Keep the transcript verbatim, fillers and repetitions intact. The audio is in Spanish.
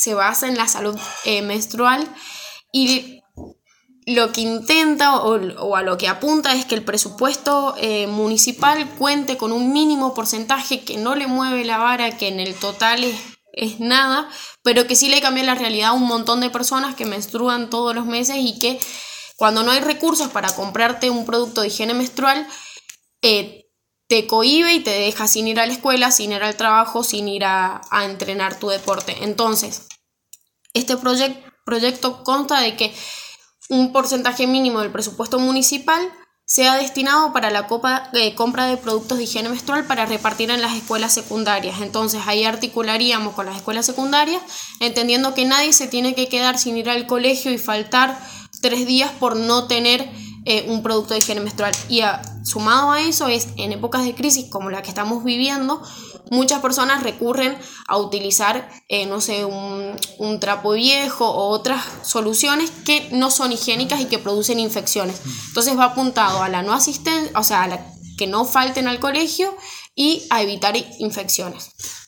se basa en la salud eh, menstrual y lo que intenta o, o a lo que apunta es que el presupuesto eh, municipal cuente con un mínimo porcentaje que no le mueve la vara, que en el total es, es nada, pero que sí le cambia la realidad a un montón de personas que menstruan todos los meses y que cuando no hay recursos para comprarte un producto de higiene menstrual, eh, te cohíbe y te deja sin ir a la escuela, sin ir al trabajo, sin ir a, a entrenar tu deporte. Entonces, este proyect, proyecto consta de que un porcentaje mínimo del presupuesto municipal sea destinado para la copa, eh, compra de productos de higiene menstrual para repartir en las escuelas secundarias. Entonces ahí articularíamos con las escuelas secundarias, entendiendo que nadie se tiene que quedar sin ir al colegio y faltar tres días por no tener eh, un producto de higiene menstrual. Y a, sumado a eso es, en épocas de crisis como la que estamos viviendo, muchas personas recurren a utilizar, eh, no sé, un, un trapo viejo o otras soluciones que no son higiénicas y que producen infecciones. Entonces va apuntado a la no asistencia, o sea, a la que no falten al colegio y a evitar infecciones.